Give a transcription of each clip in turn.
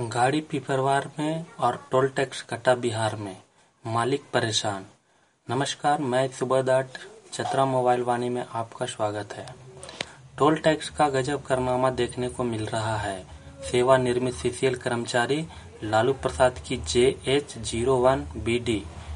गाड़ी पिपरवार में और टोल टैक्स कटा बिहार में, मालिक परेशान। नमस्कार, मैं सुबेदार चतरा मोबाइल वाणी में आपका स्वागत है। टोल टैक्स का गजब कारनामा देखने को मिल रहा है। सेवानिवृत्त सीसीएल कर्मचारी लालू प्रसाद की JH01BD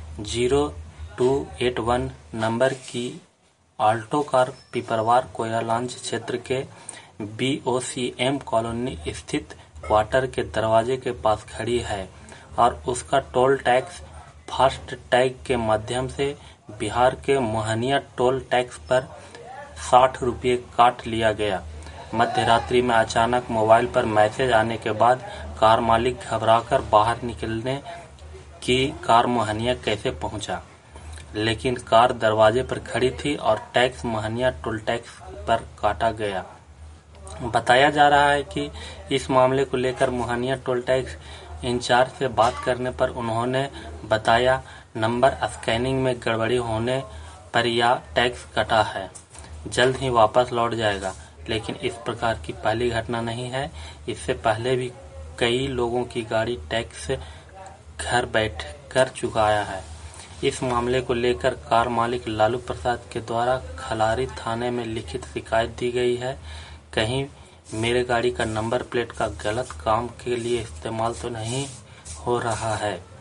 0281 नंबर की आल्टो कार पिपरवार कोयलांच क्षेत्र के BOCM कॉलोनी स्थित क्वार्टर के दरवाजे के पास खड़ी है और उसका टोल टैक्स फास्ट टैग के माध्यम से बिहार के मोहनिया टोल टैक्स पर 60 रुपये काट लिया गया। मध्य रात्रि में अचानक मोबाइल पर मैसेज आने के बाद कार मालिक घबराकर बाहर निकलने की कार मोहनिया कैसे पहुंचा, लेकिन कार दरवाजे पर खड़ी थी और टैक्स मोहनिया टोल टैक्स पर काटा गया। बताया जा रहा है कि इस मामले को लेकर मोहनिया टोल टैक्स इंचार्ज से बात करने पर उन्होंने बताया, नंबर स्कैनिंग में गड़बड़ी होने पर यह टैक्स कटा है, जल्द ही वापस लौट जाएगा। लेकिन इस प्रकार की पहली घटना नहीं है। इससे पहले भी कई लोगों की गाड़ी टैक्स घर बैठ कर चुकाया है। इस मामले को लेकर कार मालिक लालू प्रसाद के द्वारा खलारी थाने में लिखित शिकायत दी गई है। कहीं मेरे गाड़ी का नंबर प्लेट का गलत काम के लिए इस्तेमाल तो नहीं हो रहा है।